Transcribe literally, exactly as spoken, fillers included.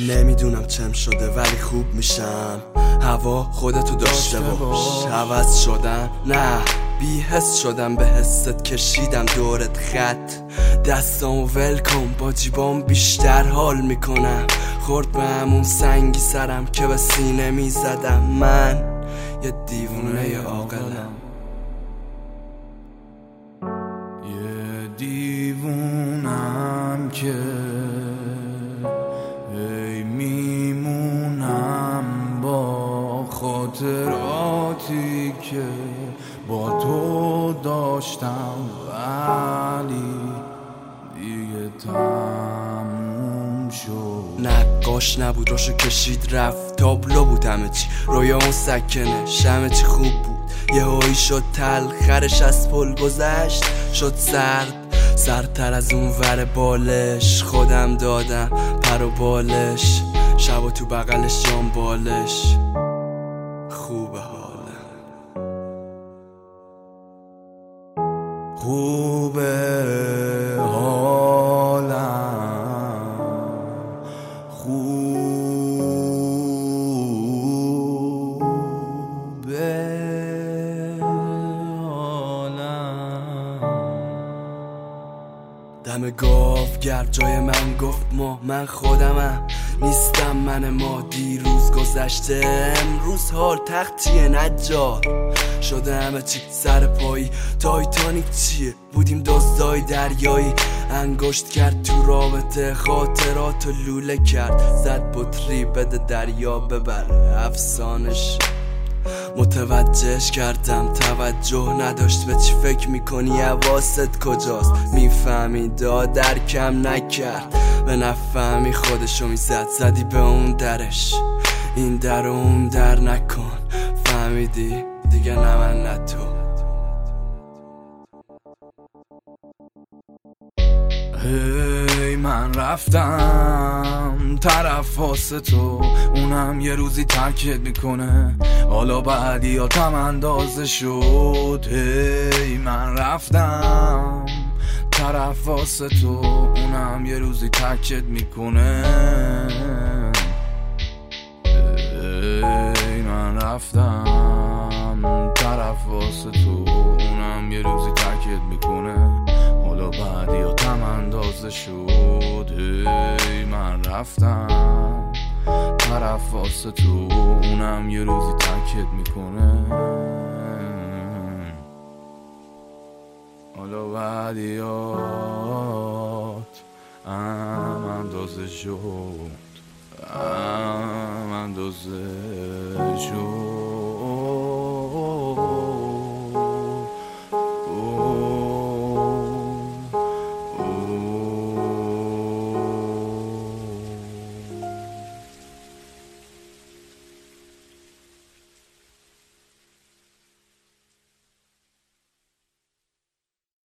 نمیدونم چم شده ولی خوب میشم. هوا خودتو داشته باش. عوض شدم نه بی‌حس شدم، به حست کشیدم دورت خط. دستامو ول کن با جیبام بیشتر حال میکنم. خورد به همون سنگی سرم که به سینه میزدم. من یه دیوونه عاقلم. یه دیوونم که ای میمونم با خاطراتی که با تو داشتم، ولی دیگه تموم شد. نقاش نبود روشو کشید رفت، تابلو بود همه چی، رویا اون سکنه همه چی خوب بود. یه هایی شد تلخرش از پل گذشت، شد سرد سردتر از اون ور بالش. خودم دادم پر و بالش، شب و تو بغلش جام بالش. خوبه حالم، خوبه حالم، خوبه حالم. دم گاوگر جای من گفت ما، من خودمم نیستم من ما. دیروز گذشته امروز حال تختیه نجار شده همه چی سر پایی. تایتانیک چیه بودیم دزدای دریایی، انگشت کرد تو رابطه خاطراتو لوله کرد. زد بطری بده دریا ببره افسانش. متوجهش کردم توجه نداشت به چی فکر میکنی، حواست کجاست. میفهمی درکم نکرد، به نفهمی خودشو میزد. زدی به اون درش این در و اون در نکن. فهمیدی دیگه نه من نه تو. هی من رفتم طرف واسه تو، اونم یه روزی ترکت میکنه. حالا بعدی ها تم اندازه شد. هی من رفتم طرف واسه تو، اونم یه روزی ترکت میکنه. هی من رفتم طرف واسه تو، اونم یه روزی ترکت میکنه. حالا بعدی ها تم اندازه شد. هی من رفتم طرف واسه تو، اونم یه روزی ترکت میکنه. حالا بعدیات هم اندازه شد، هم اندازه شد.